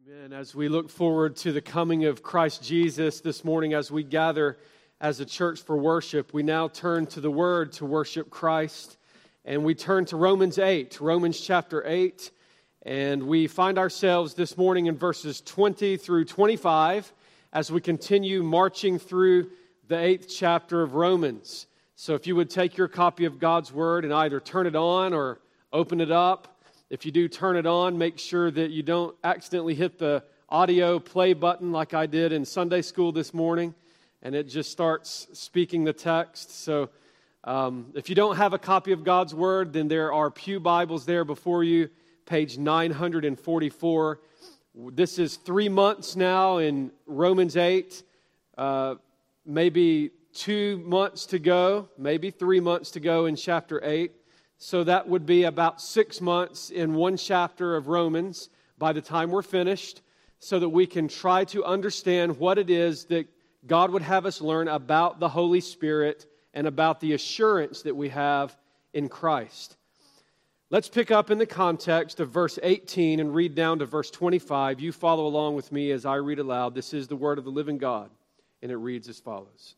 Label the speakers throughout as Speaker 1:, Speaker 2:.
Speaker 1: Amen. As we look forward to the coming of Christ Jesus this morning, as we gather as a church for worship, we now turn to the Word to worship Christ. And we turn to Romans chapter 8. And we find ourselves this morning in verses 20 through 25 as we continue marching through the 8th chapter of Romans. So if you would take your copy of God's Word and either turn it on or open it up. If you do turn it on, make sure that you don't accidentally hit the audio play button like I did in Sunday school this morning, and it just starts speaking the text. So if you don't have a copy of God's Word, then there are pew Bibles there before you, page 944. This is 3 months now in Romans 8, maybe 2 months to go, maybe 3 months to go in chapter 8. So that would be about 6 months in one chapter of Romans by the time we're finished, so that we can try to understand what it is that God would have us learn about the Holy Spirit and about the assurance that we have in Christ. Let's pick up in the context of verse 18 and read down to verse 25. You follow along with me as I read aloud. This is the word of the living God, and it reads as follows.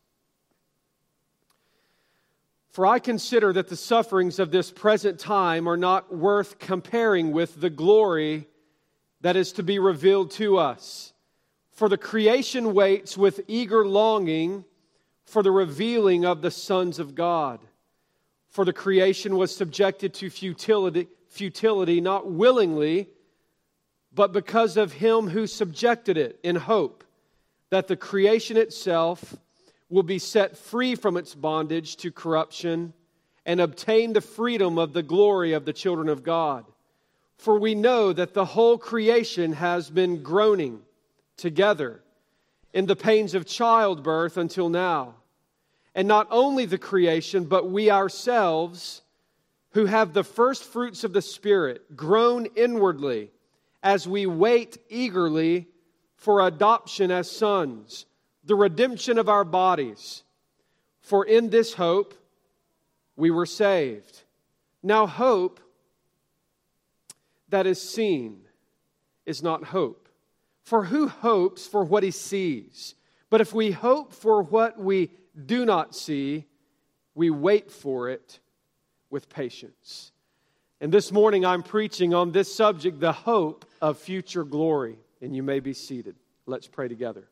Speaker 1: For I consider that the sufferings of this present time are not worth comparing with the glory that is to be revealed to us. For the creation waits with eager longing for the revealing of the sons of God. For the creation was subjected to futility, not willingly, but because of Him who subjected it, in hope that the creation itself will be set free from its bondage to corruption and obtain the freedom of the glory of the children of God. For we know that the whole creation has been groaning together in the pains of childbirth until now. And not only the creation, but we ourselves, who have the first fruits of the Spirit, groan inwardly as we wait eagerly for adoption as sons, the redemption of our bodies. For in this hope we were saved. Now hope that is seen is not hope. For who hopes for what he sees? But if we hope for what we do not see, we wait for it with patience. And this morning I'm preaching on this subject, the hope of future glory. And you may be seated. Let's pray together.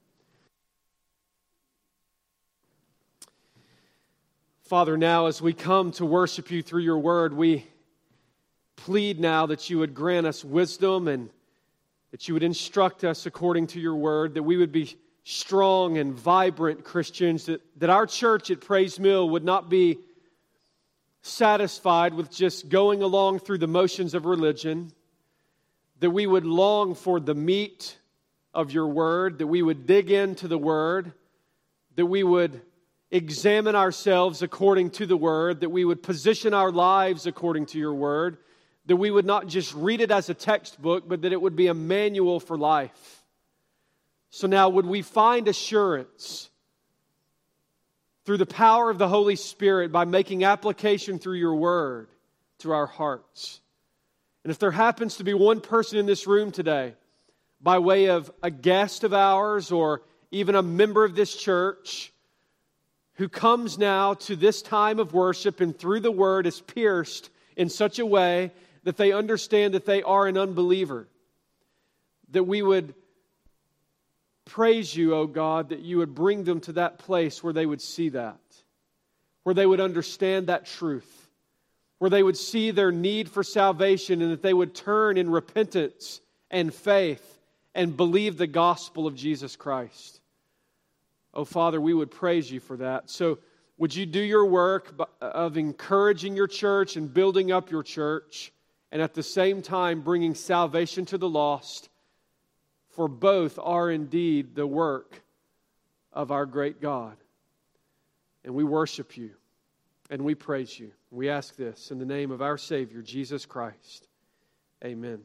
Speaker 1: Father, now as we come to worship you through your word, we plead now that you would grant us wisdom and that you would instruct us according to your word, that we would be strong and vibrant Christians, that our church at Praise Mill would not be satisfied with just going along through the motions of religion, that we would long for the meat of your word, that we would dig into the word, that we would examine ourselves according to the word, that we would position our lives according to your word, that we would not just read it as a textbook, but that it would be a manual for life. So now would we find assurance through the power of the Holy Spirit by making application through your word to our hearts. And if there happens to be one person in this room today, by way of a guest of ours or even a member of this church, who comes now to this time of worship and through the word is pierced in such a way that they understand that they are an unbeliever, that we would praise you, O God, that you would bring them to that place where they would see that, where they would understand that truth, where they would see their need for salvation and that they would turn in repentance and faith and believe the gospel of Jesus Christ. Oh, Father, we would praise you for that. So would you do your work of encouraging your church and building up your church, and at the same time bringing salvation to the lost, for both are indeed the work of our great God. And we worship you, and we praise you. We ask this in the name of our Savior, Jesus Christ. Amen.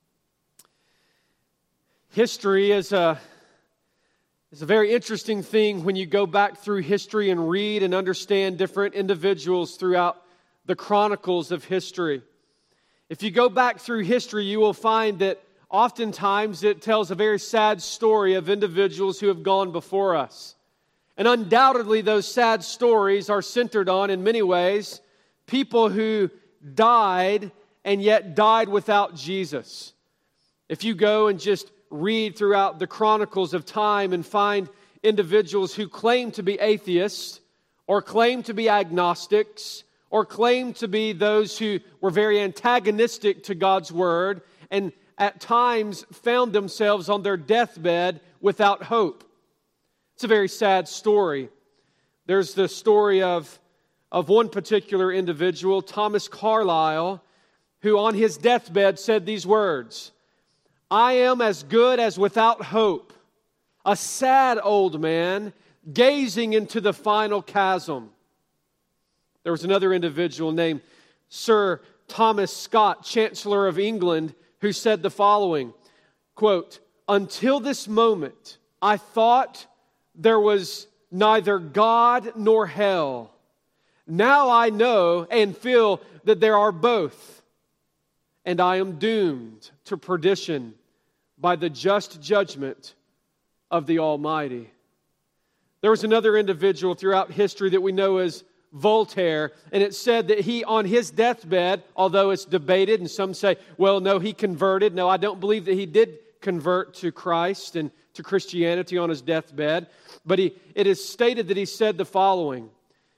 Speaker 1: History is a very interesting thing when you go back through history and read and understand different individuals throughout the chronicles of history. If you go back through history, you will find that oftentimes it tells a very sad story of individuals who have gone before us. And undoubtedly, those sad stories are centered on, in many ways, people who died and yet died without Jesus. If you go and just read throughout the chronicles of time and find individuals who claim to be atheists or claim to be agnostics or claim to be those who were very antagonistic to God's Word and at times found themselves on their deathbed without hope. It's a very sad story. There's the story of one particular individual, Thomas Carlyle, who on his deathbed said these words, "I am as good as without hope, a sad old man gazing into the final chasm." There was another individual named Sir Thomas Scott, Chancellor of England, who said the following, quote, "Until this moment, I thought there was neither God nor hell. Now I know and feel that there are both, and I am doomed to perdition by the just judgment of the Almighty." There was another individual throughout history that we know as Voltaire, and it said that he, on his deathbed, although it's debated, and some say, well, no, he converted. No, I don't believe that he did convert to Christ and to Christianity on his deathbed. But it is stated that he said the following,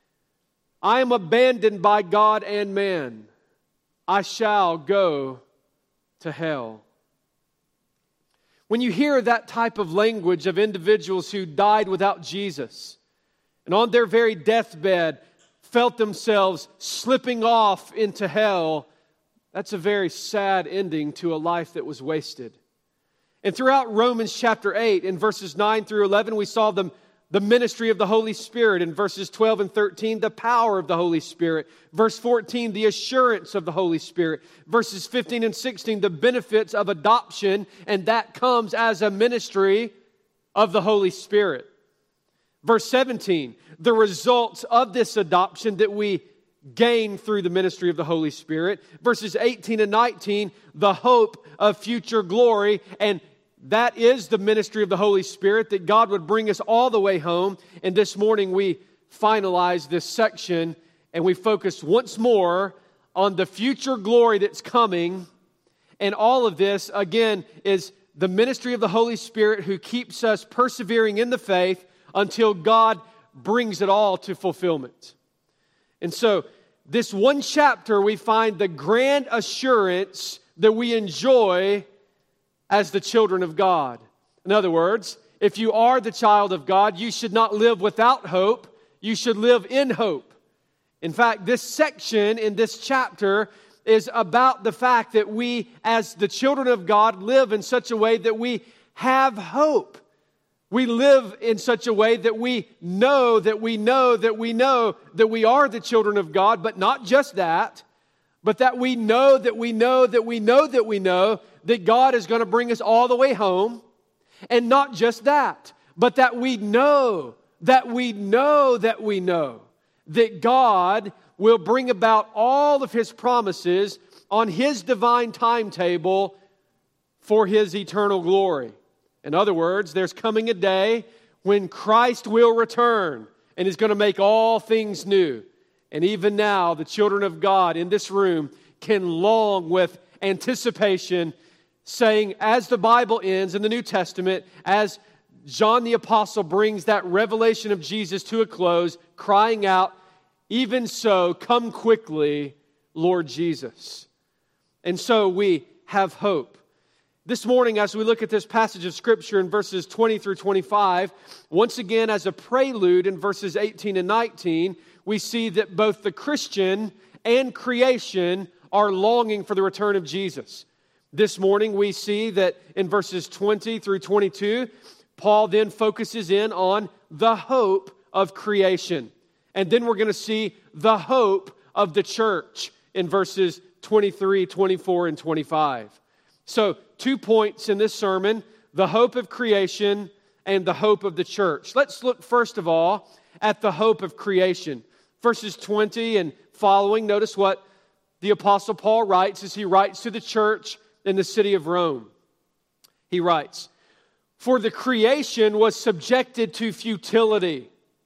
Speaker 1: "I am abandoned by God and man. I shall go to hell." When you hear that type of language of individuals who died without Jesus and on their very deathbed felt themselves slipping off into hell, that's a very sad ending to a life that was wasted. And throughout Romans chapter 8, in verses 9 through 11, we saw the ministry of the Holy Spirit. In verses 12 and 13, the power of the Holy Spirit. Verse 14, the assurance of the Holy Spirit. Verses 15 and 16, the benefits of adoption, and that comes as a ministry of the Holy Spirit. Verse 17, the results of this adoption that we gain through the ministry of the Holy Spirit. Verses 18 and 19, the hope of future glory, and that is the ministry of the Holy Spirit, that God would bring us all the way home. And this morning we finalize this section and we focus once more on the future glory that's coming. And all of this, again, is the ministry of the Holy Spirit who keeps us persevering in the faith until God brings it all to fulfillment. And so, this one chapter, we find the grand assurance that we enjoy as the children of God. In other words, if you are the child of God, you should not live without hope. You should live in hope. In fact, this section in this chapter is about the fact that we, as the children of God, live in such a way that we have hope. We live in such a way that we know that we know that we know that we are the children of God, but not just that, but that we know that we know that we know that we know that God is going to bring us all the way home. And not just that, but that we know that we know that we know that God will bring about all of His promises on His divine timetable for His eternal glory. In other words, there's coming a day when Christ will return and is going to make all things new. And even now, the children of God in this room can long with anticipation, saying, as the Bible ends in the New Testament, as John the Apostle brings that revelation of Jesus to a close, crying out, "Even so, come quickly, Lord Jesus." And so we have hope. This morning, as we look at this passage of Scripture in verses 20 through 25, once again as a prelude in verses 18 and 19, we see that both the Christian and creation are longing for the return of Jesus. This morning, we see that in verses 20 through 22, Paul then focuses in on the hope of creation. And then we're going to see the hope of the church in verses 23, 24, and 25. So, 2 points in this sermon, the hope of creation and the hope of the church. Let's look first of all at the hope of creation. Verses 20 and following, notice what the Apostle Paul writes as he writes to the church in the city of Rome. He writes, "For the creation was subjected to futility,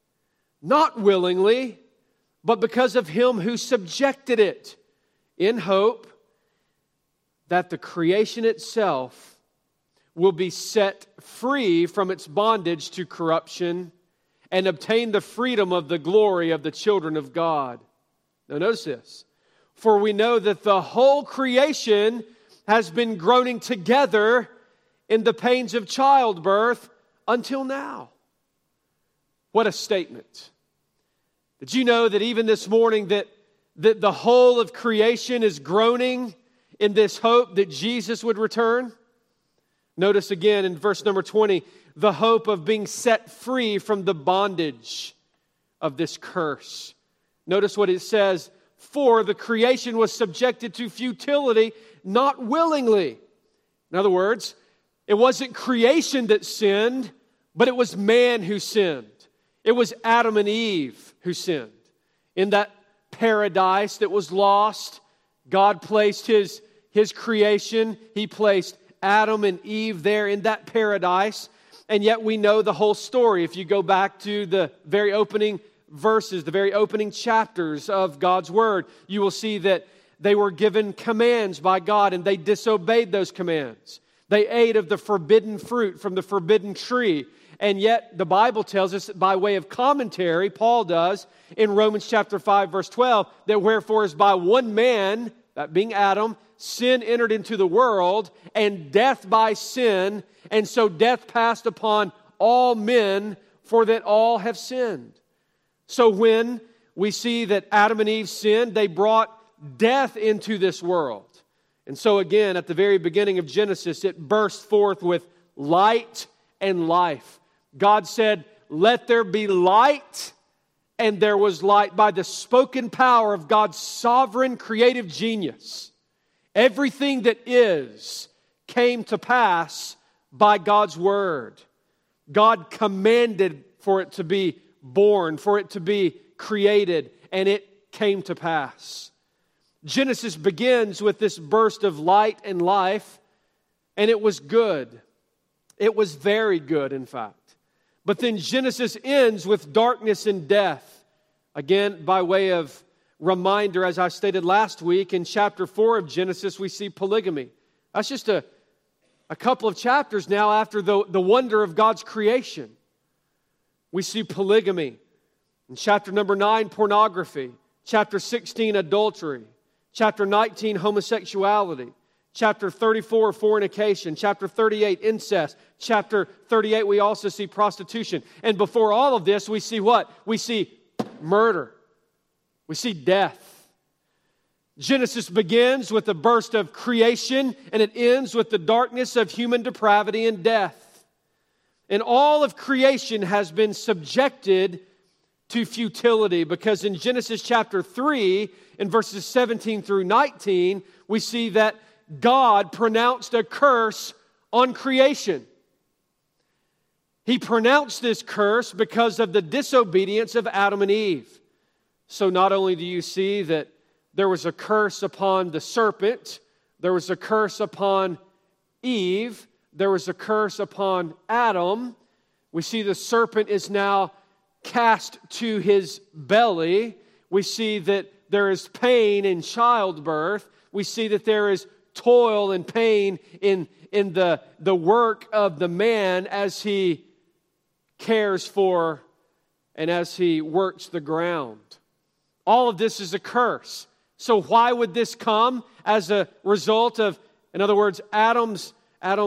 Speaker 1: not willingly, but because of him who subjected it, in hope that the creation itself will be set free from its bondage to corruption and obtain the freedom of the glory of the children of God." Now notice this. "For we know that the whole creation has been groaning together in the pains of childbirth until now." What a statement. Did you know that even this morning that the whole of creation is groaning in this hope that Jesus would return? Notice again in verse number 20, the hope of being set free from the bondage of this curse. Notice what it says, "For the creation was subjected to futility, not willingly." In other words, it wasn't creation that sinned, but it was man who sinned. It was Adam and Eve who sinned. In that paradise that was lost, God placed His creation. He placed Adam and Eve there in that paradise. And yet we know the whole story. If you go back to the very opening verses, the very opening chapters of God's Word, you will see that they were given commands by God and they disobeyed those commands. They ate of the forbidden fruit from the forbidden tree. And yet the Bible tells us by way of commentary, Paul does, in Romans chapter 5 verse 12, that wherefore is by one man, that being Adam, sin entered into the world, and death by sin, and so death passed upon all men, for that all have sinned. So when we see that Adam and Eve sinned, they brought death into this world. And so again, at the very beginning of Genesis, it burst forth with light and life. God said, "Let there be light," and there was light by the spoken power of God's sovereign creative genius. Everything that is came to pass by God's word. God commanded for it to be born, for it to be created, and it came to pass. Genesis begins with this burst of light and life, and it was good. It was very good, in fact. But then Genesis ends with darkness and death. Again, by way of reminder, as I stated last week, in chapter 4 of Genesis, we see polygamy. That's just a couple of chapters now after the wonder of God's creation. We see polygamy. In chapter number 9, pornography. Chapter 16, adultery. Chapter 19, homosexuality. Chapter 34, fornication. Chapter 38, incest. Chapter 38, we also see prostitution. And before all of this, we see what? We see murder. We see death. Genesis begins with the burst of creation, and it ends with the darkness of human depravity and death. And all of creation has been subjected to futility, because in Genesis chapter 3, in verses 17 through 19, we see that God pronounced a curse on creation. He pronounced this curse because of the disobedience of Adam and Eve. So not only do you see that there was a curse upon the serpent, there was a curse upon Eve, there was a curse upon Adam. We see the serpent is now cast to his belly. We see that there is pain in childbirth. We see that there is toil and pain in the work of the man as he cares for and as he works the ground. All of this is a curse. So why would this come as a result of, in other words, Adam's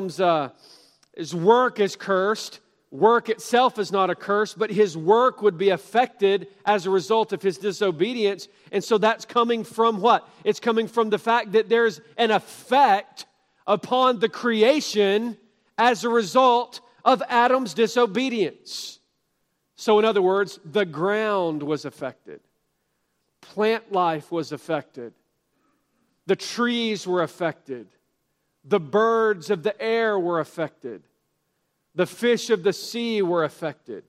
Speaker 1: his work is cursed. Work itself is not a curse, but his work would be affected as a result of his disobedience. And so that's coming from what? It's coming from the fact that there's an effect upon the creation as a result of Adam's disobedience. So in other words, the ground was affected. Plant life was affected. The trees were affected. The birds of the air were affected. The fish of the sea were affected.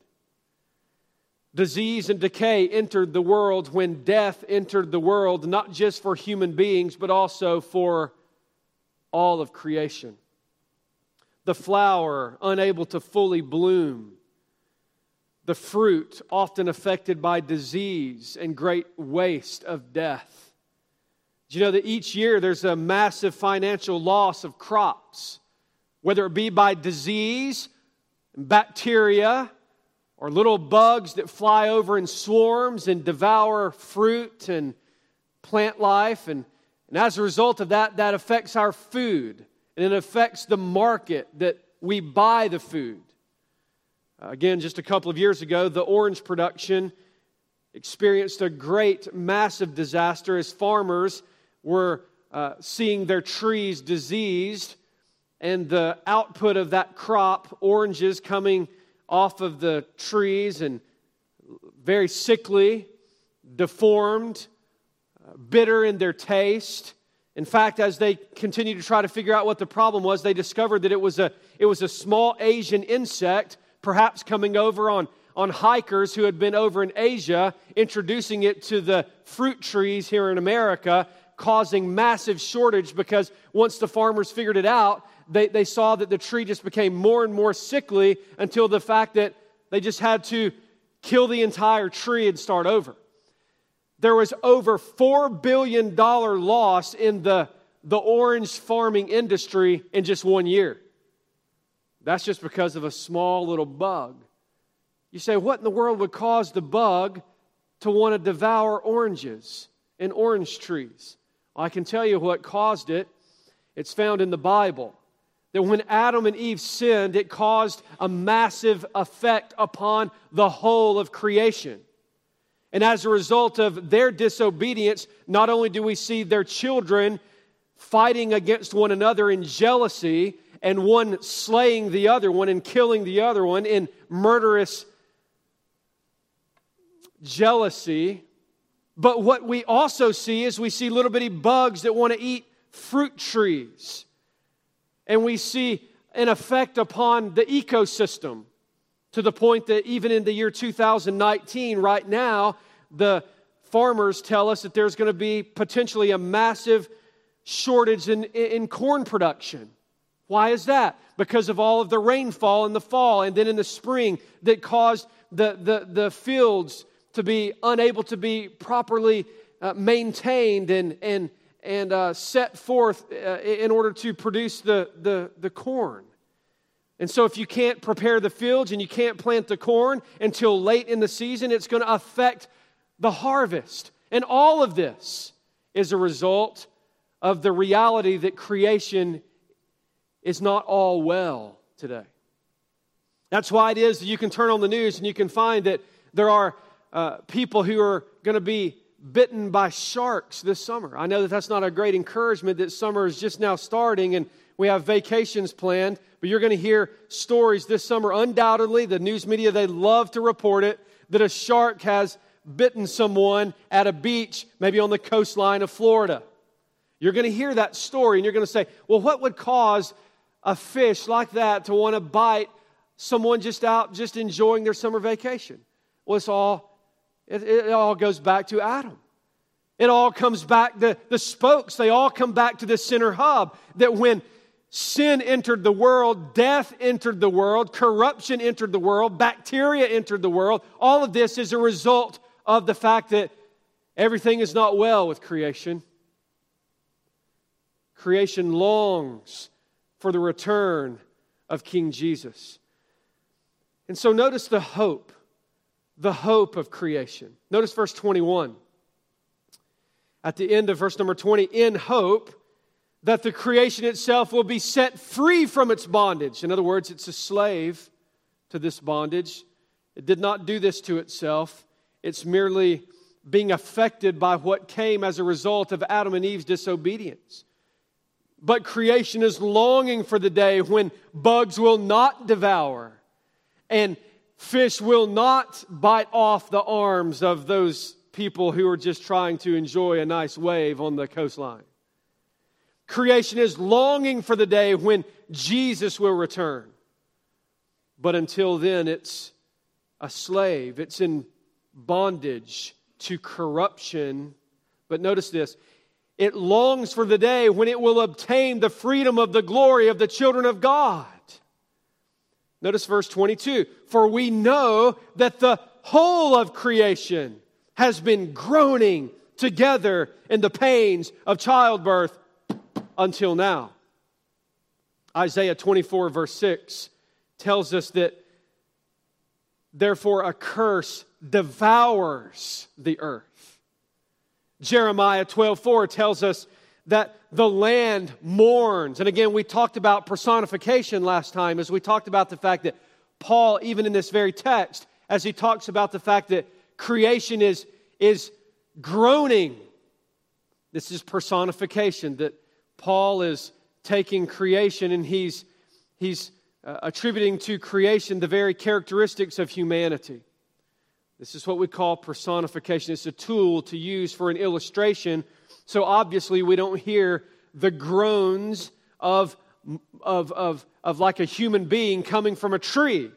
Speaker 1: Disease and decay entered the world when death entered the world, not just for human beings, but also for all of creation. the flower unable to fully bloom, the fruit often affected by disease and great waste of death. Do you know that each year there's a massive financial loss of crops, whether it be by disease, bacteria, or little bugs that fly over in swarms and devour fruit and plant life. And as a result of that, that affects our food. And it affects the market that we buy the food. Again, just a couple of years ago, the orange production experienced a great, massive disaster as farmers were seeing their trees diseased, and the output of that crop, oranges coming off of the trees and very sickly, deformed, bitter in their taste. In fact, as they continued to try to figure out what the problem was, they discovered that it was a small Asian insect, perhaps coming over on hikers who had been over in Asia, introducing it to the fruit trees here in America, causing massive shortage because once the farmers figured it out, they saw that the tree just became more and more sickly until the fact that they just had to kill the entire tree and start over. There was over $4 billion loss in the orange farming industry in just 1 year. That's just because of a small little bug. You say, what in the world would cause the bug to want to devour oranges and orange trees? Well, I can tell you what caused it. It's found in the Bible. That when Adam and Eve sinned, it caused a massive effect upon the whole of creation. And as a result of their disobedience, not only do we see their children fighting against one another in jealousy, and one slaying the other one and killing the other one in murderous jealousy, but what we also see is we see little bitty bugs that want to eat fruit trees. And we see an effect upon the ecosystem, to the point that even in the year 2019, right now, the farmers tell us that there's going to be potentially a massive shortage in corn production. Why is that? Because of all of the rainfall in the fall and then in the spring that caused the fields to be unable to be properly maintained and set forth in order to produce the corn. And so if you can't prepare the fields and you can't plant the corn until late in the season, it's going to affect the harvest. And all of this is a result of the reality that creation is not all well today. That's why it is that you can turn on the news and you can find that there are people who are going to be bitten by sharks this summer. I know that that's not a great encouragement that summer is just now starting and we have vacations planned, but you're going to hear stories this summer. Undoubtedly, the news media, they love to report it, that a shark has bitten someone at a beach, maybe on the coastline of Florida. You're going to hear that story and you're going to say, well, what would cause a fish like that to want to bite someone just out, just enjoying their summer vacation? Well, it all goes back to Adam. It all comes back, the spokes, they all come back to the center hub, that when sin entered the world, death entered the world, corruption entered the world, bacteria entered the world. All of this is a result of the fact that everything is not well with creation. Creation longs for the return of King Jesus. And so notice the hope of creation. Notice verse 21. At the end of verse number 20, in hope that the creation itself will be set free from its bondage. In other words, it's a slave to this bondage. It did not do this to itself. It's merely being affected by what came as a result of Adam and Eve's disobedience. But creation is longing for the day when bugs will not devour and fish will not bite off the arms of those people who are just trying to enjoy a nice wave on the coastline. Creation is longing for the day when Jesus will return. But until then, it's a slave. It's in bondage to corruption. But notice this. It longs for the day when it will obtain the freedom of the glory of the children of God. Notice verse 22. For we know that the whole of creation has been groaning together in the pains of childbirth until now. Isaiah 24 verse 6 tells us that therefore a curse devours the earth. Jeremiah 12:4 tells us that the land mourns. And again, we talked about personification last time as we talked about the fact that Paul, even in this very text, as he talks about the fact that creation is groaning. This is personification, that Paul is taking creation and he's attributing to creation the very characteristics of humanity. This is what we call personification. It's a tool to use for an illustration. So obviously we don't hear the groans of like a human being coming from a tree.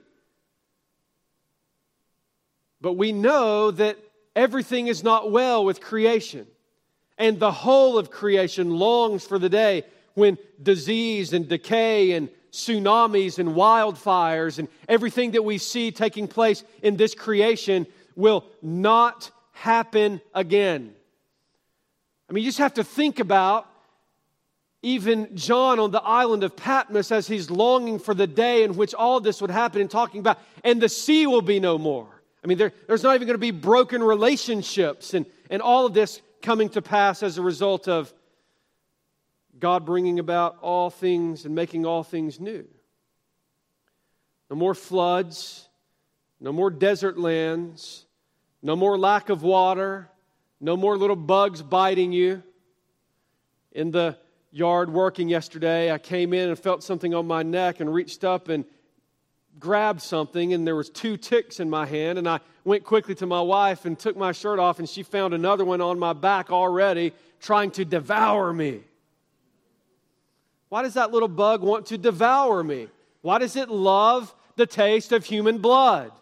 Speaker 1: But we know that everything is not well with creation. And the whole of creation longs for the day when disease and decay and tsunamis and wildfires and everything that we see taking place in this creation will not happen again. I mean, you just have to think about even John on the island of Patmos as he's longing for the day in which all this would happen and talking about, and the sea will be no more. I mean, there's not even going to be broken relationships and all of this coming to pass as a result of God bringing about all things and making all things new. No more floods, no more desert lands, no more lack of water, no more little bugs biting you. In the yard working yesterday, I came in and felt something on my neck and reached up and grabbed something, and there was 2 ticks in my hand, and I went quickly to my wife and took my shirt off, and she found another one on my back already trying to devour me. Why does that little bug want to devour me? Why does it love the taste of human blood?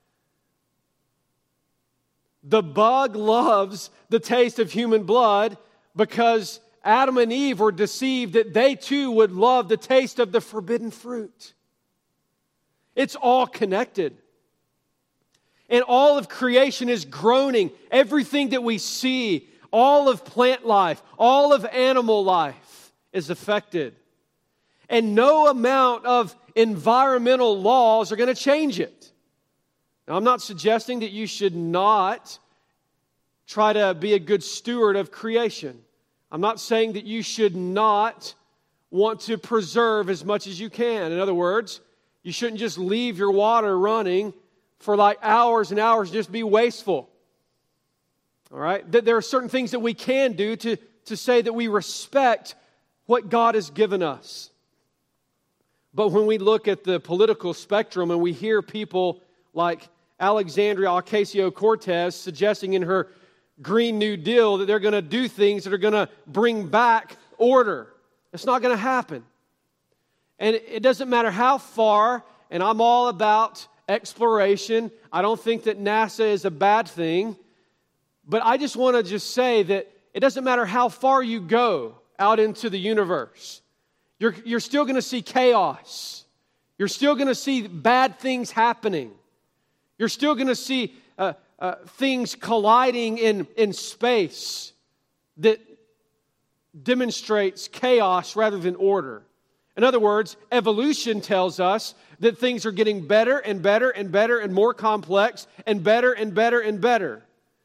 Speaker 1: The bug loves the taste of human blood because Adam and Eve were deceived that they too would love the taste of the forbidden fruit. It's all connected. And all of creation is groaning. Everything that we see, all of plant life, all of animal life is affected. And no amount of environmental laws are going to change it. Now, I'm not suggesting that you should not try to be a good steward of creation. I'm not saying that you should not want to preserve as much as you can. In other words, you shouldn't just leave your water running for like hours and hours and just be wasteful. All right? That there are certain things that we can do to say that we respect what God has given us. But when we look at the political spectrum and we hear people like Alexandria Ocasio-Cortez suggesting in her Green New Deal that they're going to do things that are going to bring back order, it's not going to happen. And it doesn't matter how far, and I'm all about exploration. I don't think that NASA is a bad thing. But I just want to just say that it doesn't matter how far you go out into the universe. You're still going to see chaos. You're still going to see bad things happening. You're still going to see things colliding in space that demonstrates chaos rather than order. In other words, evolution tells us that things are getting better and better and better and more complex and better and better and better.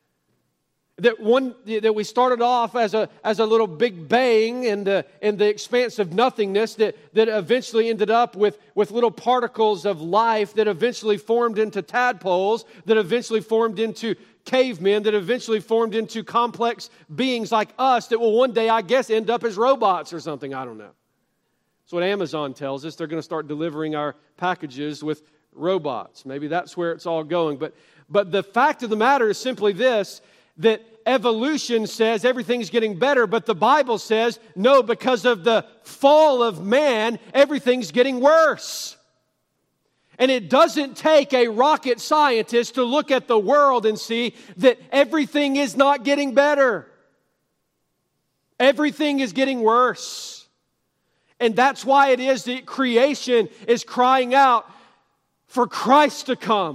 Speaker 1: That we started off as a little big bang in the expanse of nothingness that eventually ended up with little particles of life that eventually formed into tadpoles, that eventually formed into cavemen, that eventually formed into complex beings like us that will one day, I guess, end up as robots or something. I don't know. That's what Amazon tells us. They're going to start delivering our packages with robots. Maybe that's where it's all going. But the fact of the matter is simply this, that evolution says everything's getting better, but the Bible says, no, because of the fall of man, everything's getting worse. And it doesn't take a rocket scientist to look at the world and see that everything is not getting better. Everything is getting worse. And that's why it is that creation is crying out for Christ to come.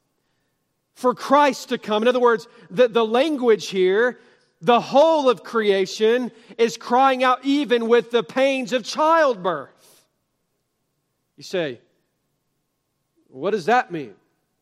Speaker 1: For Christ to come. In other words, the language here, the whole of creation is crying out even with the pains of childbirth. You say, what does that mean?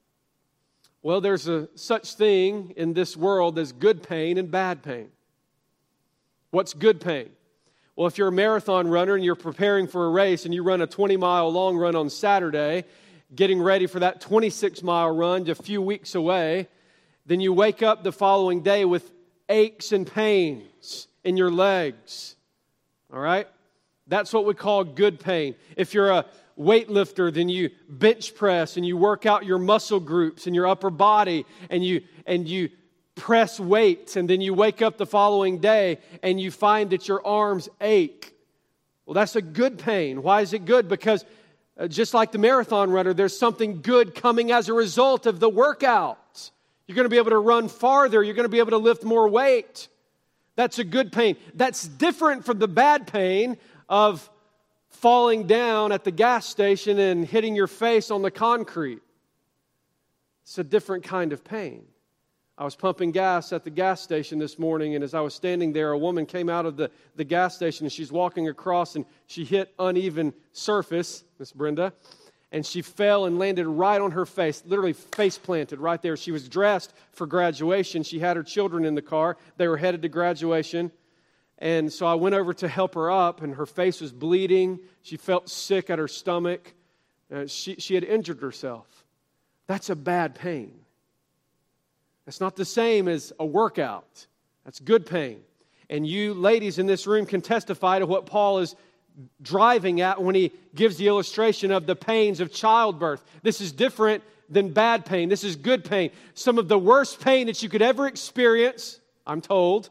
Speaker 1: Well, there's a such thing in this world as good pain and bad pain. What's good pain? Well, if you're a marathon runner and you're preparing for a race and you run a 20-mile long run on Saturday, getting ready for that 26-mile run just a few weeks away, then you wake up the following day with aches and pains in your legs. All right? That's what we call good pain. If you're a weightlifter, then you bench press and you work out your muscle groups in your upper body and you press weights, and then you wake up the following day and you find that your arms ache. Well, that's a good pain. Why is it good? Because just like the marathon runner, there's something good coming as a result of the workout. You're going to be able to run farther. You're going to be able to lift more weight. That's a good pain. That's different from the bad pain of falling down at the gas station and hitting your face on the concrete. It's a different kind of pain. I was pumping gas at the gas station this morning, and as I was standing there, a woman came out of the gas station, and she's walking across, and she hit uneven surface, Miss Brenda, and she fell and landed right on her face, literally face planted right there. She was dressed for graduation. She had her children in the car. They were headed to graduation. And so I went over to help her up, and her face was bleeding. She felt sick at her stomach. She had injured herself. That's a bad pain. That's not the same as a workout. That's good pain. And you ladies in this room can testify to what Paul is driving at when he gives the illustration of the pains of childbirth. This is different than bad pain. This is good pain. Some of the worst pain that you could ever experience, I'm told,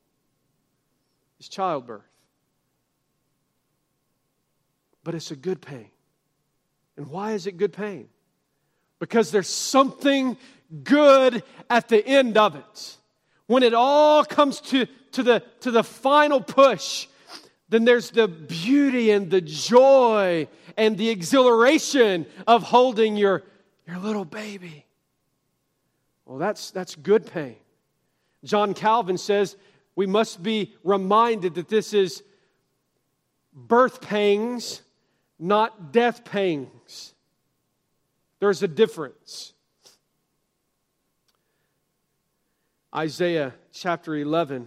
Speaker 1: is childbirth. But it's a good pain. And why is it good pain? Because there's something good at the end of it. When it all comes to the final push, then there's the beauty and the joy and the exhilaration of holding your little baby. Well, that's good pain. John Calvin says we must be reminded that this is birth pangs, not death pangs. There's a difference. Isaiah chapter 11,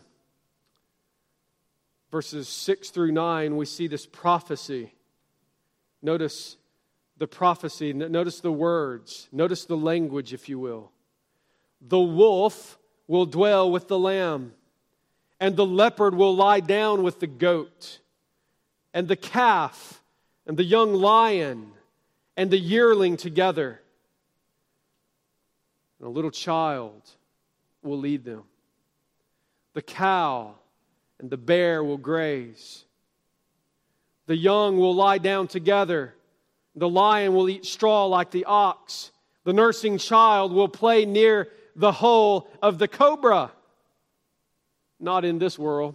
Speaker 1: verses 6 through 9, we see this prophecy. Notice the prophecy. Notice the words. Notice the language, if you will. The wolf will dwell with the lamb, and the leopard will lie down with the goat, and the calf and the young lion and the yearling together. And a little child will lead them. The cow and the bear will graze. The young will lie down together. The lion will eat straw like the ox. The nursing child will play near the hole of the cobra. Not in this world.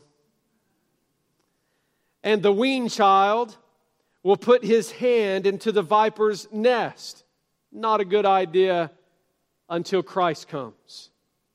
Speaker 1: And the weaned child will put his hand into the viper's nest. Not a good idea until Christ comes.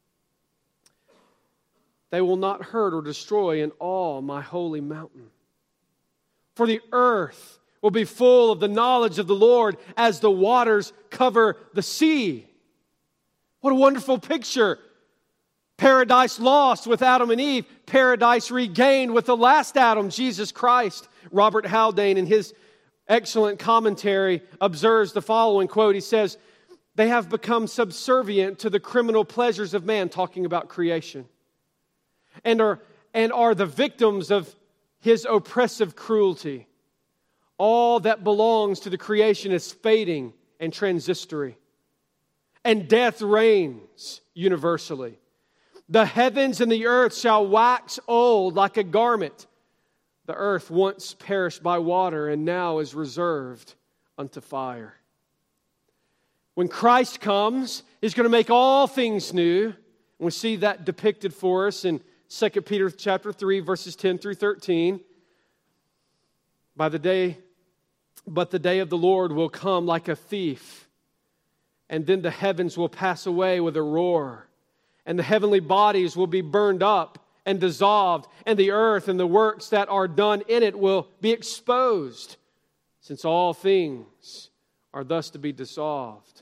Speaker 1: They will not hurt or destroy in all my holy mountain. For the earth will be full of the knowledge of the Lord as the waters cover the sea. What a wonderful picture. Paradise lost with Adam and Eve. Paradise regained with the last Adam, Jesus Christ. Robert Haldane, in his excellent commentary, observes the following quote. He says, they have become subservient to the criminal pleasures of man, talking about creation, and are the victims of his oppressive cruelty. All that belongs to the creation is fading and transitory, and death reigns universally. The heavens and the earth shall wax old like a garment. The earth once perished by water and now is reserved unto fire. When Christ comes, He's going to make all things new. And we see that depicted for us in 2 Peter chapter 3, verses 10 through 13. But the day of the Lord will come like a thief, and then the heavens will pass away with a roar, and the heavenly bodies will be burned up and dissolved, and the earth and the works that are done in it will be exposed, since all things are thus to be dissolved.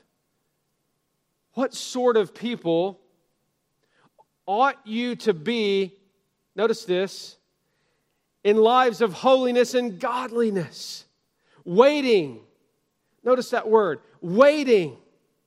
Speaker 1: What sort of people ought you to be, notice this, in lives of holiness and godliness, waiting, notice that word, waiting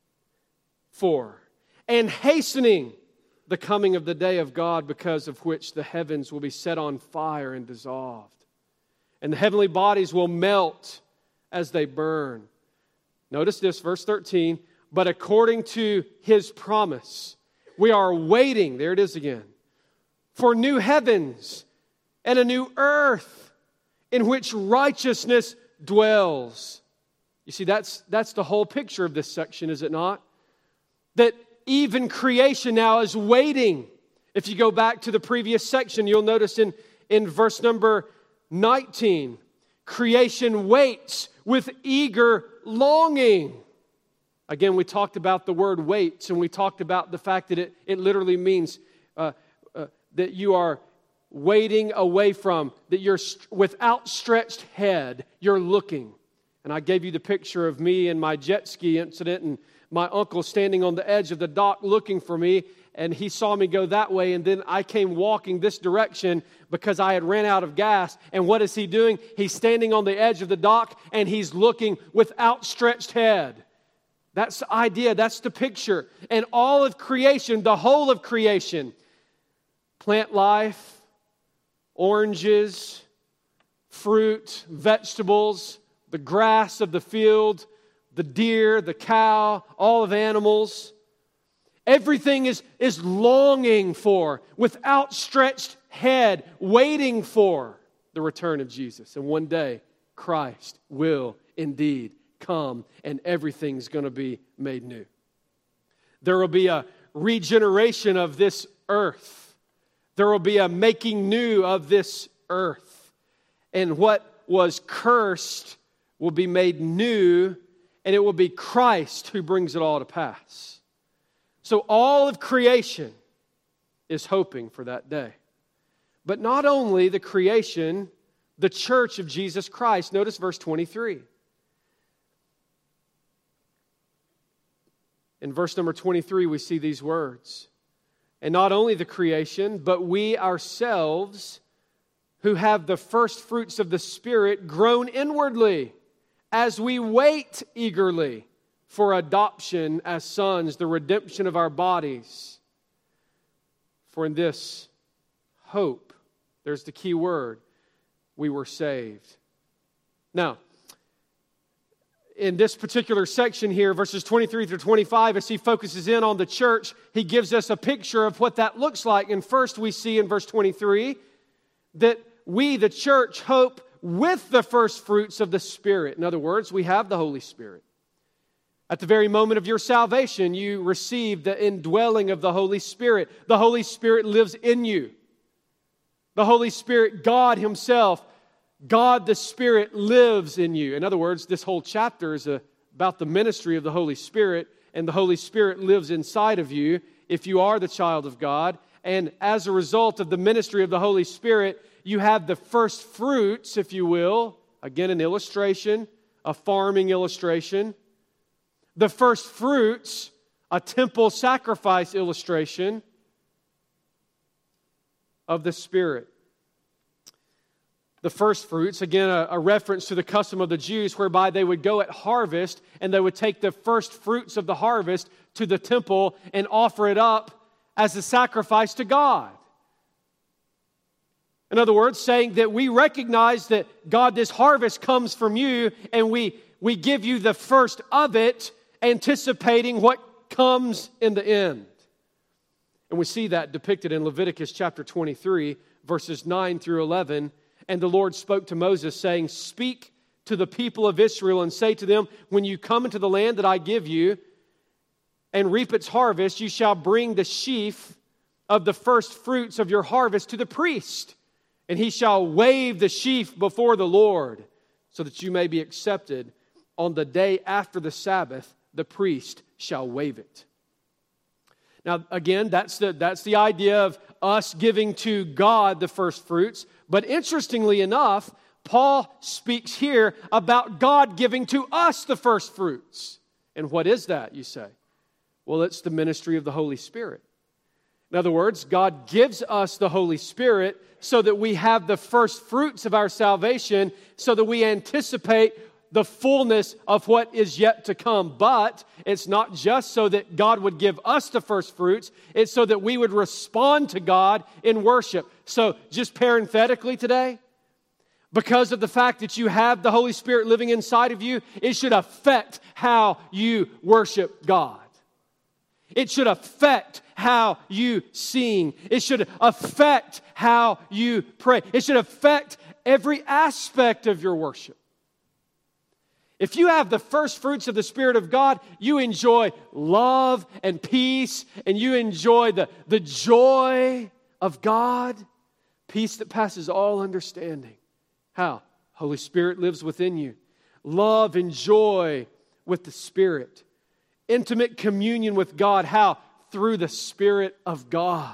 Speaker 1: for, and hastening the coming of the day of God, because of which the heavens will be set on fire and dissolved, and the heavenly bodies will melt as they burn. Notice this, verse 13, but according to His promise, we are waiting, there it is again, for new heavens and a new earth in which righteousness dwells. You see, that's the whole picture of this section, is it not? That even creation now is waiting. If you go back to the previous section, you'll notice in verse number 19, creation waits with eager longing. Again, we talked about the word waits, and we talked about the fact that it literally means that you are waiting away from, that you're with outstretched head, you're looking. And I gave you the picture of me and my jet ski incident, and my uncle standing on the edge of the dock looking for me, and he saw me go that way, and then I came walking this direction because I had ran out of gas. And what is he doing? He's standing on the edge of the dock, and he's looking with outstretched head. That's the idea, that's the picture. And all of creation, the whole of creation, plant life, oranges, fruit, vegetables, the grass of the field, the deer, the cow, all of animals. Everything is longing for, with outstretched head, waiting for the return of Jesus. And one day, Christ will indeed come, and everything's going to be made new. There will be a regeneration of this earth. There will be a making new of this earth. And what was cursed will be made new, and it will be Christ who brings it all to pass. So all of creation is hoping for that day. But not only the creation, the church of Jesus Christ. Notice verse 23. In verse number 23, we see these words. And not only the creation, but we ourselves, who have the first fruits of the Spirit, groan inwardly as we wait eagerly for adoption as sons, the redemption of our bodies. For in this hope, there's the key word, we were saved. Now, in this particular section here, verses 23 through 25, as he focuses in on the church, he gives us a picture of what that looks like. And first we see in verse 23 that we, the church, hope with the first fruits of the Spirit. In other words, we have the Holy Spirit. At the very moment of your salvation, you receive the indwelling of the Holy Spirit. The Holy Spirit lives in you. The Holy Spirit, God Himself, God the Spirit lives in you. In other words, this whole chapter is about the ministry of the Holy Spirit, and the Holy Spirit lives inside of you if you are the child of God. And as a result of the ministry of the Holy Spirit, you have the first fruits, if you will. Again, an illustration, a farming illustration. The first fruits, a temple sacrifice illustration of the Spirit. The first fruits, again, a reference to the custom of the Jews whereby they would go at harvest and they would take the first fruits of the harvest to the temple and offer it up as a sacrifice to God. In other words, saying that we recognize that, God, this harvest comes from you, and we give you the first of it, anticipating what comes in the end. And we see that depicted in Leviticus chapter 23, verses 9 through 11. And the Lord spoke to Moses, saying, "Speak to the people of Israel and say to them, when you come into the land that I give you and reap its harvest, you shall bring the sheaf of the first fruits of your harvest to the priest, and he shall wave the sheaf before the Lord, so that you may be accepted. On the day after the Sabbath, the priest shall wave it. Now, again, that's the idea of us giving to God the first fruits. But interestingly enough, Paul speaks here about God giving to us the first fruits. And what is that, you say? Well, it's the ministry of the Holy Spirit. In other words, God gives us the Holy Spirit so that we have the first fruits of our salvation, so that we anticipate the fullness of what is yet to come. But it's not just so that God would give us the first fruits, it's so that we would respond to God in worship. So just parenthetically today, because of the fact that you have the Holy Spirit living inside of you, it should affect how you worship God. It should affect how you sing. It should affect how you pray. It should affect every aspect of your worship. If you have the first fruits of the Spirit of God, you enjoy love and peace, and you enjoy the joy of God, peace that passes all understanding. How? Holy Spirit lives within you. Love and joy with the Spirit. Intimate communion with God. How? Through the Spirit of God.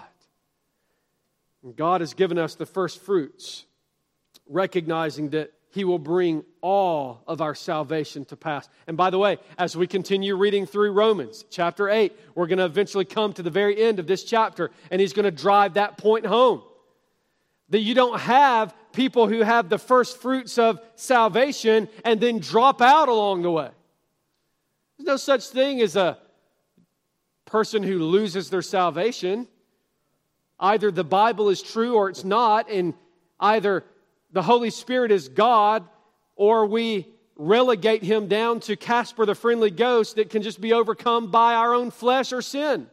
Speaker 1: And God has given us the first fruits, recognizing that He will bring all of our salvation to pass. And by the way, as we continue reading through Romans chapter 8, we're going to eventually come to the very end of this chapter, and he's going to drive that point home. That you don't have people who have the first fruits of salvation and then drop out along the way. There's no such thing as a person who loses their salvation. Either the Bible is true or it's not, and either the Holy Spirit is God, or we relegate Him down to Casper the Friendly Ghost that can just be overcome by our own flesh or sin.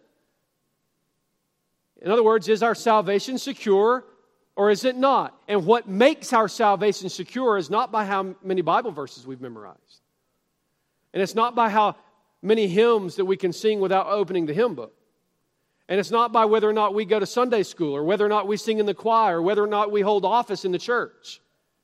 Speaker 1: In other words, is our salvation secure or is it not? And what makes our salvation secure is not by how many Bible verses we've memorized. And it's not by how many hymns that we can sing without opening the hymn book. And it's not by whether or not we go to Sunday school, or whether or not we sing in the choir, or whether or not we hold office in the church.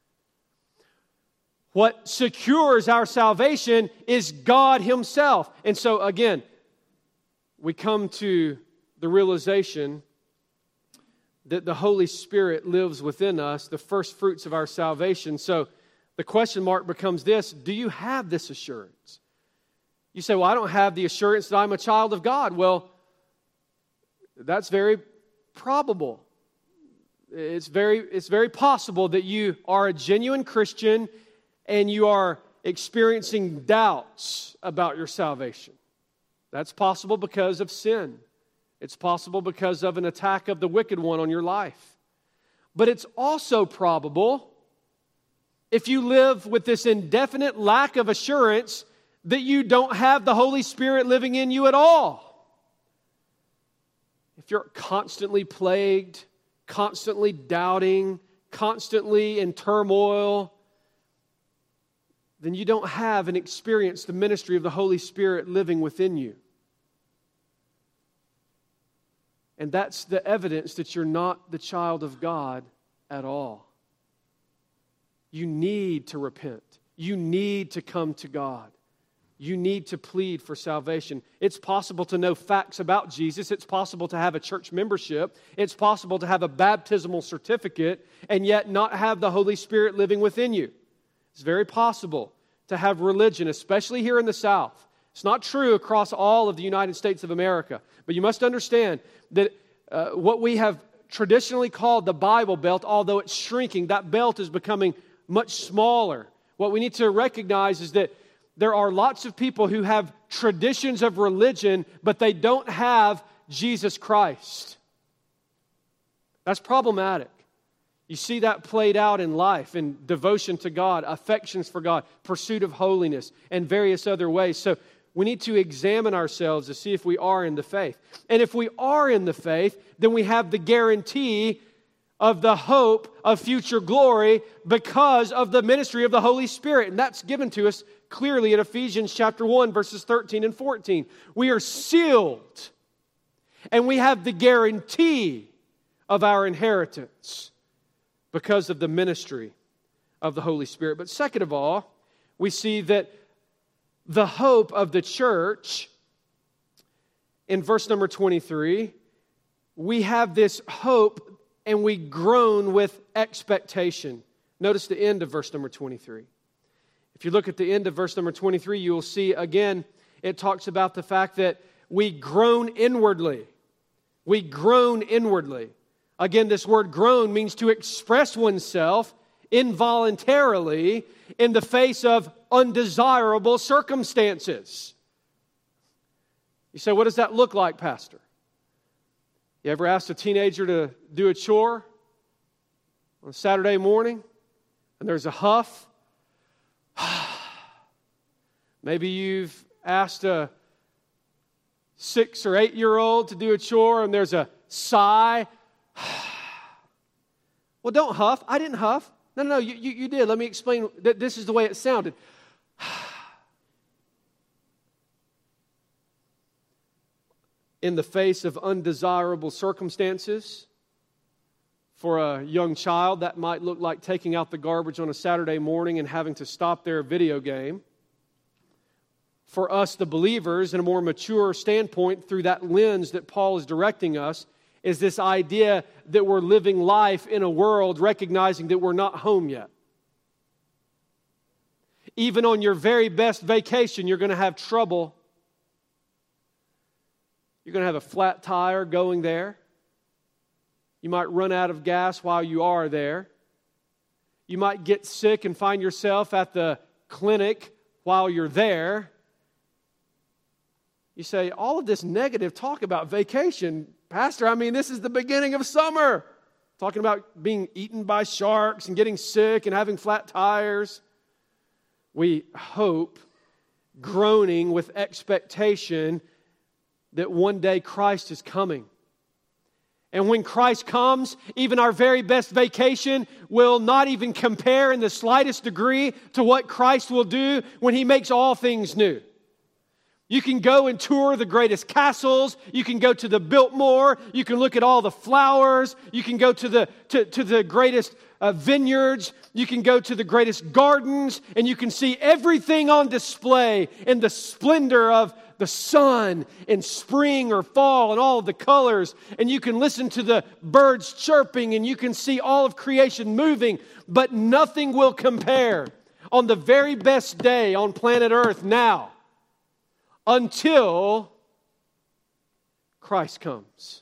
Speaker 1: What secures our salvation is God Himself. And so again, we come to the realization that the Holy Spirit lives within us, the first fruits of our salvation. So the question mark becomes this: do you have this assurance? You say, well, I don't have the assurance that I'm a child of God. Well, that's very probable. It's very possible that you are a genuine Christian and you are experiencing doubts about your salvation. That's possible because of sin. It's possible because of an attack of the wicked one on your life. But it's also probable, if you live with this indefinite lack of assurance, that you don't have the Holy Spirit living in you at all. If you're constantly plagued, constantly doubting, constantly in turmoil, then you don't have and experience the ministry of the Holy Spirit living within you. And that's the evidence that you're not the child of God at all. You need to repent. You need to come to God. You need to plead for salvation. It's possible to know facts about Jesus. It's possible to have a church membership. It's possible to have a baptismal certificate and yet not have the Holy Spirit living within you. It's very possible to have religion, especially here in the South. It's not true across all of the United States of America. But you must understand that what we have traditionally called the Bible Belt, although it's shrinking, that belt is becoming much smaller. What we need to recognize is that there are lots of people who have traditions of religion, but they don't have Jesus Christ. That's problematic. You see that played out in life, in devotion to God, affections for God, pursuit of holiness, and various other ways. So we need to examine ourselves to see if we are in the faith. And if we are in the faith, then we have the guarantee of the hope of future glory because of the ministry of the Holy Spirit. And that's given to us clearly in Ephesians chapter 1, verses 13 and 14. We are sealed And we have the guarantee of our inheritance because of the ministry of the Holy Spirit. But second of all, we see that the hope of the church, in verse number 23, we have this hope and we groan with expectation. Notice the end of verse number 23. If you look at the end of verse number 23, you will see again, it talks about the fact that we groan inwardly. We groan inwardly. Again, this word groan means to express oneself involuntarily in the face of undesirable circumstances. You say, what does that look like, Pastor? You ever asked a teenager to do a chore on a Saturday morning and there's a huff? Maybe you've asked a 6 or 8-year-old to do a chore and there's a sigh. Well, don't huff. I didn't huff. No, you did. Let me explain that this is the way it sounded. In the face of undesirable circumstances, for a young child, that might look like taking out the garbage on a Saturday morning and having to stop their video game. For us, the believers, in a more mature standpoint, through that lens that Paul is directing us, is this idea that we're living life in a world recognizing that we're not home yet. Even on your very best vacation, you're going to have trouble. You're going to have a flat tire going there. You might run out of gas while you are there. You might get sick and find yourself at the clinic while you're there. You say, all of this negative talk about vacation, Pastor, I mean, this is the beginning of summer. Talking about being eaten by sharks and getting sick and having flat tires. We hope, groaning with expectation, that one day Christ is coming. And when Christ comes, even our very best vacation will not even compare in the slightest degree to what Christ will do when He makes all things new. You can go and tour the greatest castles. You can go to the Biltmore. You can look at all the flowers. You can go to the greatest vineyards. You can go to the greatest gardens. And you can see everything on display in the splendor of the sun in spring or fall and all of the colors. And you can listen to the birds chirping and you can see all of creation moving. But nothing will compare on the very best day on planet Earth now, until Christ comes.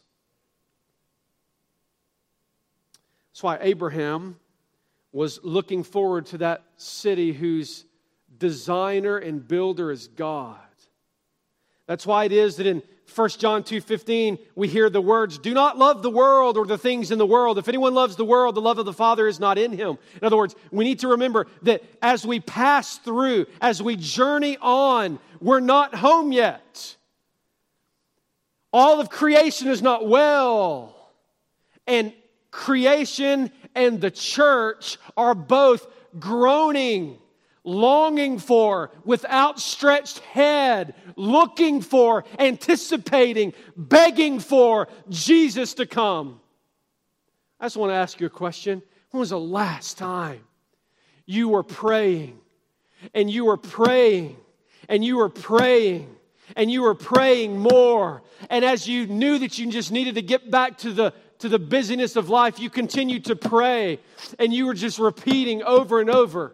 Speaker 1: That's why Abraham was looking forward to that city whose designer and builder is God. That's why it is that in 1 John 2:15 we hear the words, do not love the world or the things in the world. If anyone loves the world, the love of the Father is not in him. In other words, we need to remember that as we pass through, as we journey on, we're not home yet. All of creation is not well. And creation and the church are both groaning, longing for, with outstretched head, looking for, anticipating, begging for Jesus to come. I just want to ask you a question. When was the last time you were praying and you were praying and you were praying and you were praying more, and as you knew that you just needed to get back to the busyness of life, you continued to pray and you were just repeating over and over,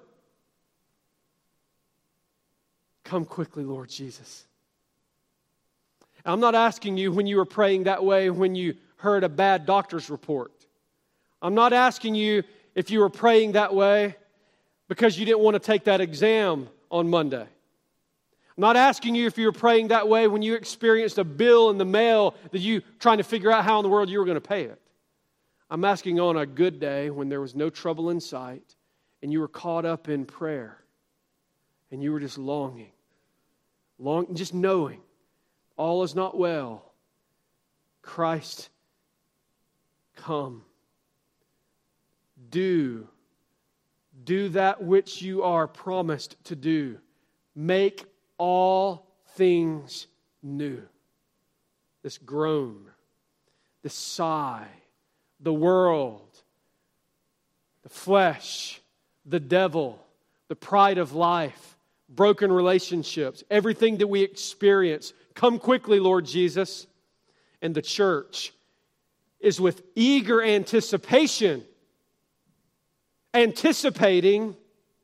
Speaker 1: come quickly, Lord Jesus. I'm not asking you when you were praying that way when you heard a bad doctor's report. I'm not asking you if you were praying that way because you didn't want to take that exam on Monday. I'm not asking you if you were praying that way when you experienced a bill in the mail that you trying to figure out how in the world you were going to pay it. I'm asking on a good day when there was no trouble in sight and you were caught up in prayer and you were just longing, just knowing all is not well. Christ, come. Do that which you are promised to do. Make all things new. This groan the sigh, the world, the flesh, the devil, the pride of life, broken relationships, everything that we experience. Come quickly, Lord Jesus. And the church is with eager anticipation, anticipating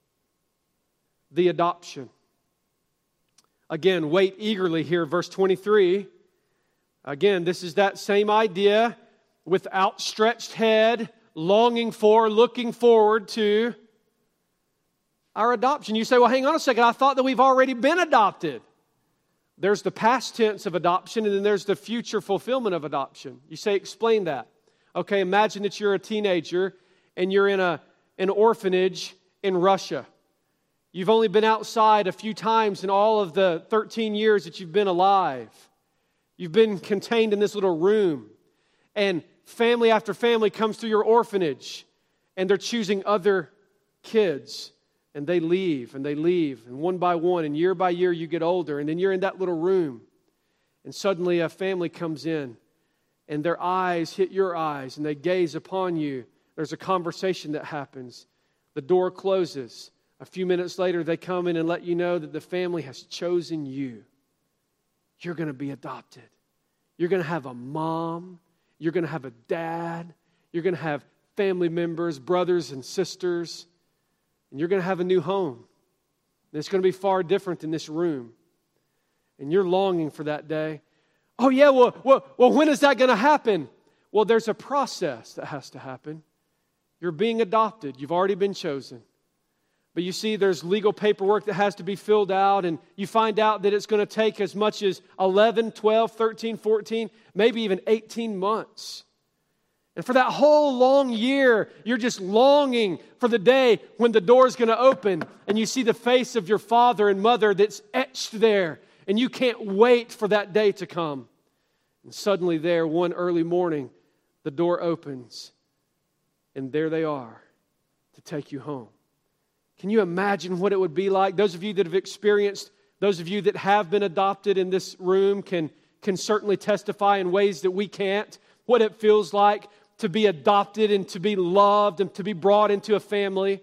Speaker 1: the adoption. Again, wait eagerly here, verse 23. Again, this is that same idea with outstretched head, longing for, looking forward to our adoption. You say, well, hang on a second, I thought that we've already been adopted. There's the past tense of adoption, and then there's the future fulfillment of adoption. You say, explain that. Okay, imagine that you're a teenager and you're in an orphanage in Russia. You've only been outside a few times in all of the 13 years that you've been alive. You've been contained in this little room. And family after family comes through your orphanage, and they're choosing other kids. And they leave, and one by one, and year by year you get older, and then you're in that little room. And suddenly a family comes in, and their eyes hit your eyes, and they gaze upon you. There's a conversation that happens. The door closes. A few minutes later, they come in and let you know that the family has chosen you. You're going to be adopted. You're going to have a mom. You're going to have a dad. You're going to have family members, brothers and sisters. And you're going to have a new home. And it's going to be far different than this room. And you're longing for that day. Oh yeah, well, when is that going to happen? Well, there's a process that has to happen. You're being adopted. You've already been chosen. But you see, there's legal paperwork that has to be filled out, and you find out that it's going to take as much as 11, 12, 13, 14, maybe even 18 months. And for that whole long year, you're just longing for the day when the door is going to open and you see the face of your father and mother that's etched there, and you can't wait for that day to come. And suddenly there, one early morning, the door opens, and there they are to take you home. Can you imagine what it would be like? Those of you that have experienced, those of you that have been adopted in this room can certainly testify in ways that we can't, what it feels like to be adopted and to be loved and to be brought into a family.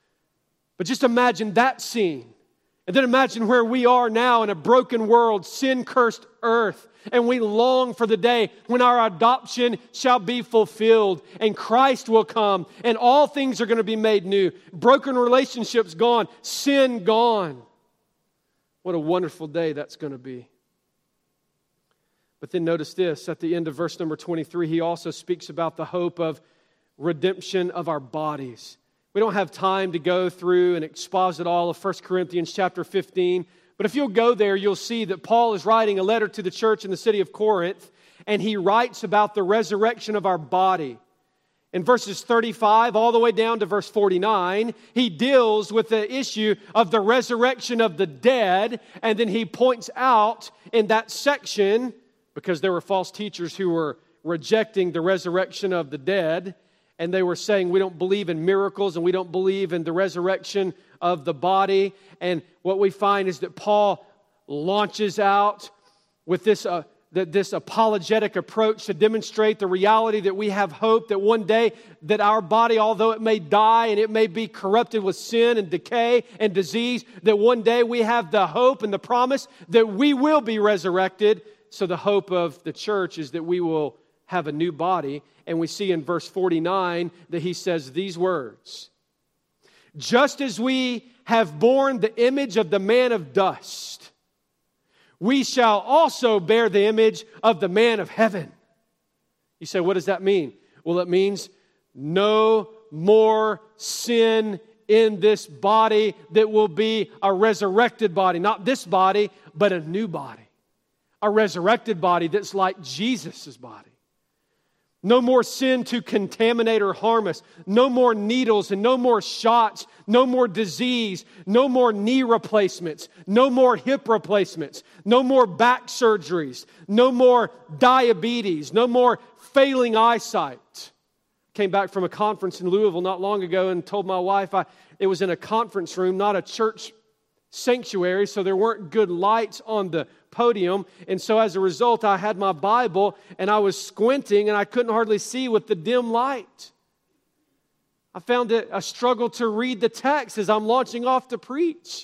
Speaker 1: But just imagine that scene. And then imagine where we are now in a broken world, sin-cursed earth. And we long for the day when our adoption shall be fulfilled and Christ will come and all things are going to be made new. Broken relationships gone, sin gone. What a wonderful day that's going to be. But then notice this, at the end of verse number 23, he also speaks about the hope of redemption of our bodies. We don't have time to go through and exposit all of 1 Corinthians chapter 15, but if you'll go there, you'll see that Paul is writing a letter to the church in the city of Corinth, and he writes about the resurrection of our body. In verses 35 all the way down to verse 49, he deals with the issue of the resurrection of the dead, and then he points out in that section, because there were false teachers who were rejecting the resurrection of the dead, and they were saying, we don't believe in miracles and we don't believe in the resurrection of the body. And what we find is that Paul launches out with this apologetic approach to demonstrate the reality that we have hope that one day that our body, although it may die and it may be corrupted with sin and decay and disease, that one day we have the hope and the promise that we will be resurrected. So the hope of the church is that we will have a new body. And we see in verse 49 that he says these words, just as we have borne the image of the man of dust, we shall also bear the image of the man of heaven. You say, what does that mean? Well, it means no more sin in this body that will be a resurrected body. Not this body, but a new body. A resurrected body that's like Jesus' body. No more sin to contaminate or harm us. No more needles and no more shots. No more disease. No more knee replacements. No more hip replacements. No more back surgeries. No more diabetes. No more failing eyesight. Came back from a conference in Louisville not long ago and told my wife it was in a conference room, not a church sanctuary, so there weren't good lights on the podium. And so as a result, I had my Bible and I was squinting and I couldn't hardly see with the dim light. I found it a struggle to read the text as I'm launching off to preach.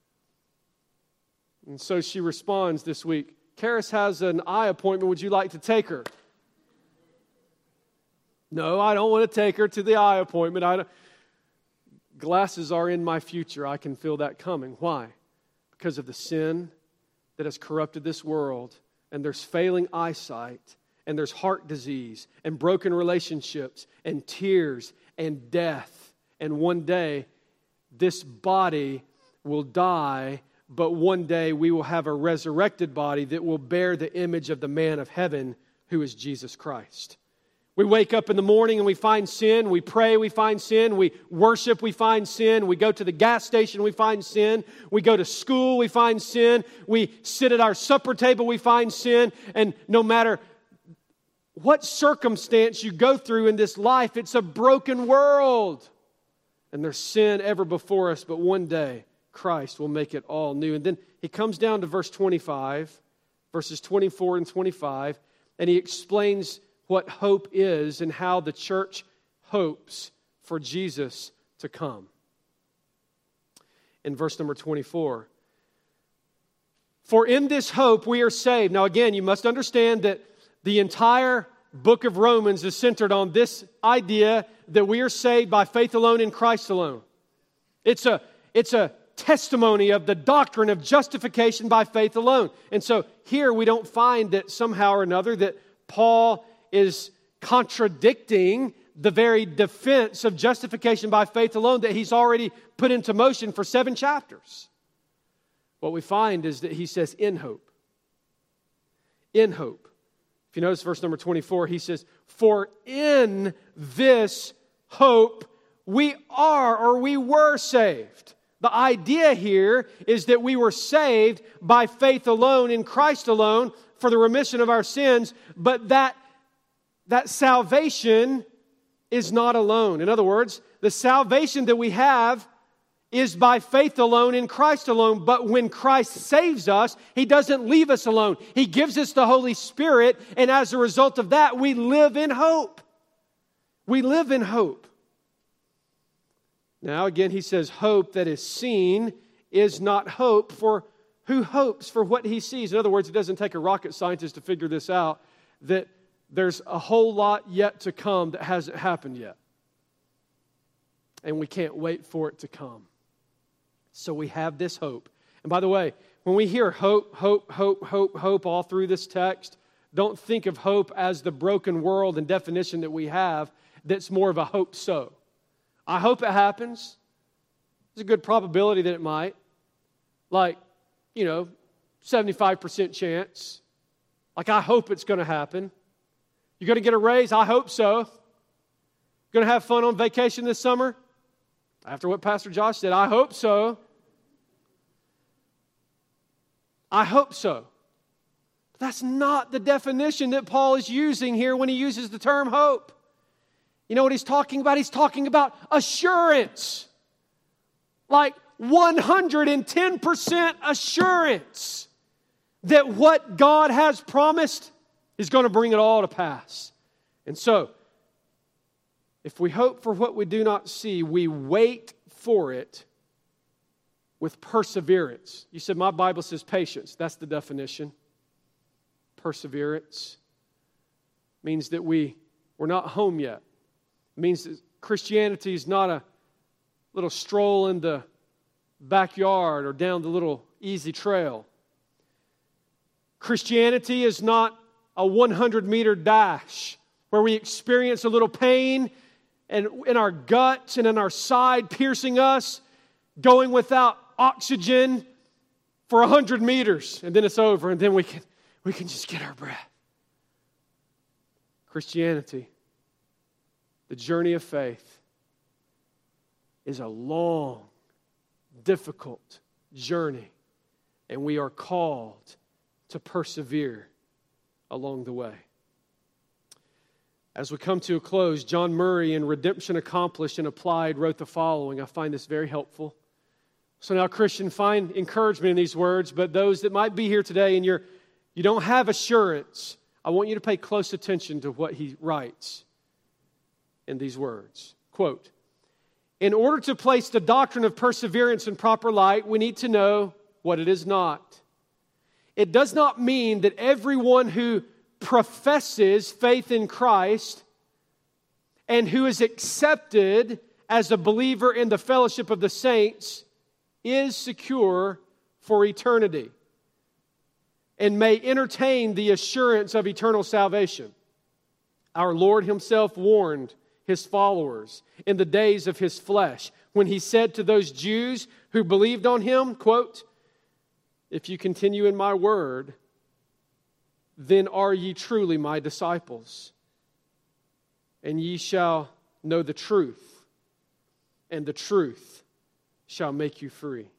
Speaker 1: And so she responds this week, Karis has an eye appointment. Would you like to take her? No, I don't want to take her to the eye appointment. Glasses are in my future. I can feel that coming. Why? Because of the sin that has corrupted this world, and there's failing eyesight, and there's heart disease, and broken relationships, and tears, and death. And one day, this body will die, but one day we will have a resurrected body that will bear the image of the man of heaven, who is Jesus Christ. We wake up in the morning and we find sin. We pray, we find sin. We worship, we find sin. We go to the gas station, we find sin. We go to school, we find sin. We sit at our supper table, we find sin. And no matter what circumstance you go through in this life, it's a broken world. And there's sin ever before us, but one day Christ will make it all new. And then he comes down to verse 25, verses 24 and 25, and he explains what hope is and how the church hopes for Jesus to come. In verse number 24, for in this hope we are saved. Now again, you must understand that the entire book of Romans is centered on this idea that we are saved by faith alone in Christ alone. It's a testimony of the doctrine of justification by faith alone. And so here we don't find that somehow or another that Paul is contradicting the very defense of justification by faith alone that he's already put into motion for 7 chapters. What we find is that he says, in hope. In hope. If you notice verse number 24, he says, for in this hope we were saved. The idea here is that we were saved by faith alone in Christ alone for the remission of our sins, but that salvation is not alone. In other words, the salvation that we have is by faith alone in Christ alone. But when Christ saves us, He doesn't leave us alone. He gives us the Holy Spirit, and as a result of that, we live in hope. We live in hope. Now, again, he says, hope that is seen is not hope, for who hopes for what he sees? In other words, it doesn't take a rocket scientist to figure this out, that there's a whole lot yet to come that hasn't happened yet. And we can't wait for it to come. So we have this hope. And by the way, when we hear hope all through this text, don't think of hope as the broken world and definition that we have that's more of a hope so. I hope it happens. There's a good probability that it might. 75% chance. I hope it's going to happen. You're going to get a raise? I hope so. Going to have fun on vacation this summer? After what Pastor Josh said, I hope so. I hope so. But that's not the definition that Paul is using here when he uses the term hope. You know what he's talking about? He's talking about assurance. 110% assurance that what God has promised is going to bring it all to pass. And so, if we hope for what we do not see, we wait for it with perseverance. You said, my Bible says patience. That's the definition. Perseverance means that we're not home yet. It means that Christianity is not a little stroll in the backyard or down the little easy trail. Christianity is not a 100-meter dash where we experience a little pain and in our guts and in our side piercing us, going without oxygen for 100 meters, and then it's over, and then we can just get our breath. Christianity, the journey of faith, is a long, difficult journey, and we are called to persevere along the way. As we come to a close, John Murray in Redemption Accomplished and Applied wrote the following. I find this very helpful. So now, Christian, find encouragement in these words, but those that might be here today and you don't have assurance, I want you to pay close attention to what he writes in these words. Quote, in order to place the doctrine of perseverance in proper light, we need to know what it is not. It does not mean that everyone who professes faith in Christ and who is accepted as a believer in the fellowship of the saints is secure for eternity and may entertain the assurance of eternal salvation. Our Lord himself warned his followers in the days of his flesh when he said to those Jews who believed on him, quote, if you continue in my word, then are ye truly my disciples, and ye shall know the truth, and the truth shall make you free.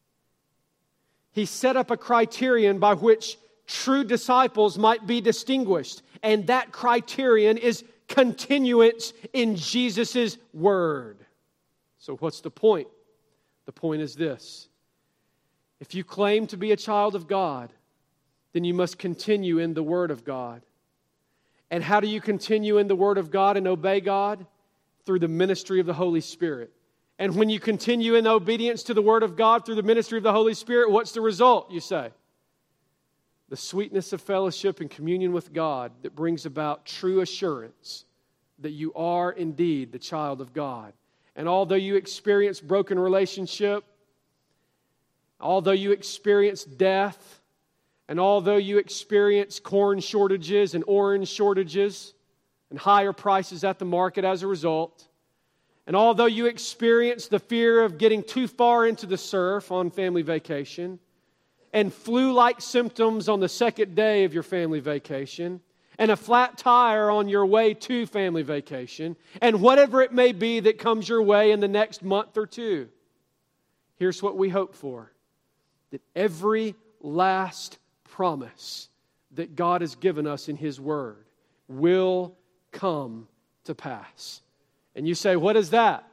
Speaker 1: He set up a criterion by which true disciples might be distinguished, and that criterion is continuance in Jesus' word. So what's the point? The point is this. If you claim to be a child of God, then you must continue in the Word of God. And how do you continue in the Word of God and obey God? Through the ministry of the Holy Spirit. And when you continue in obedience to the Word of God through the ministry of the Holy Spirit, what's the result, you say? The sweetness of fellowship and communion with God that brings about true assurance that you are indeed the child of God. And although you experience broken relationship, although you experience death, and although you experience corn shortages and orange shortages and higher prices at the market as a result, and although you experience the fear of getting too far into the surf on family vacation, and flu-like symptoms on the second day of your family vacation, and a flat tire on your way to family vacation, and whatever it may be that comes your way in the next month or two, here's what we hope for. That every last promise that God has given us in His Word will come to pass. And you say, what is that?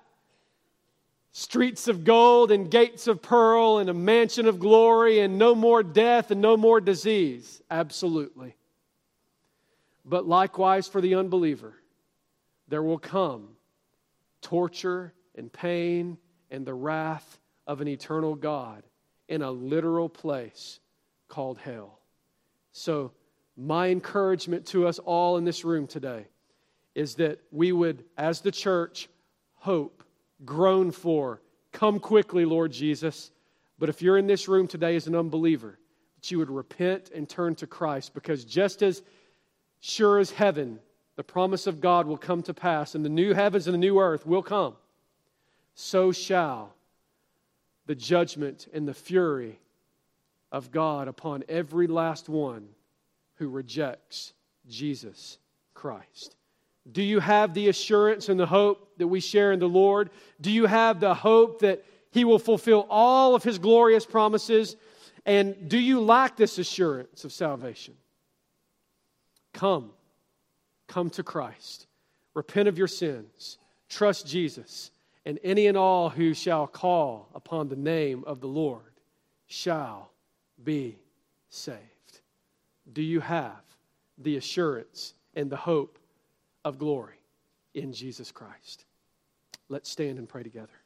Speaker 1: Streets of gold and gates of pearl and a mansion of glory and no more death and no more disease. Absolutely. But likewise for the unbeliever, there will come torture and pain and the wrath of an eternal God in a literal place called hell. So my encouragement to us all in this room today is that we would, as the church, hope, groan for, come quickly, Lord Jesus. But if you're in this room today as an unbeliever, that you would repent and turn to Christ, because just as sure as heaven, the promise of God will come to pass, and the new heavens and the new earth will come, so shall the judgment and the fury of God upon every last one who rejects Jesus Christ. Do you have the assurance and the hope that we share in the Lord? Do you have the hope that He will fulfill all of His glorious promises? And do you lack this assurance of salvation? Come to Christ. Repent of your sins. Trust Jesus. And any and all who shall call upon the name of the Lord shall be saved. Do you have the assurance and the hope of glory in Jesus Christ? Let's stand and pray together.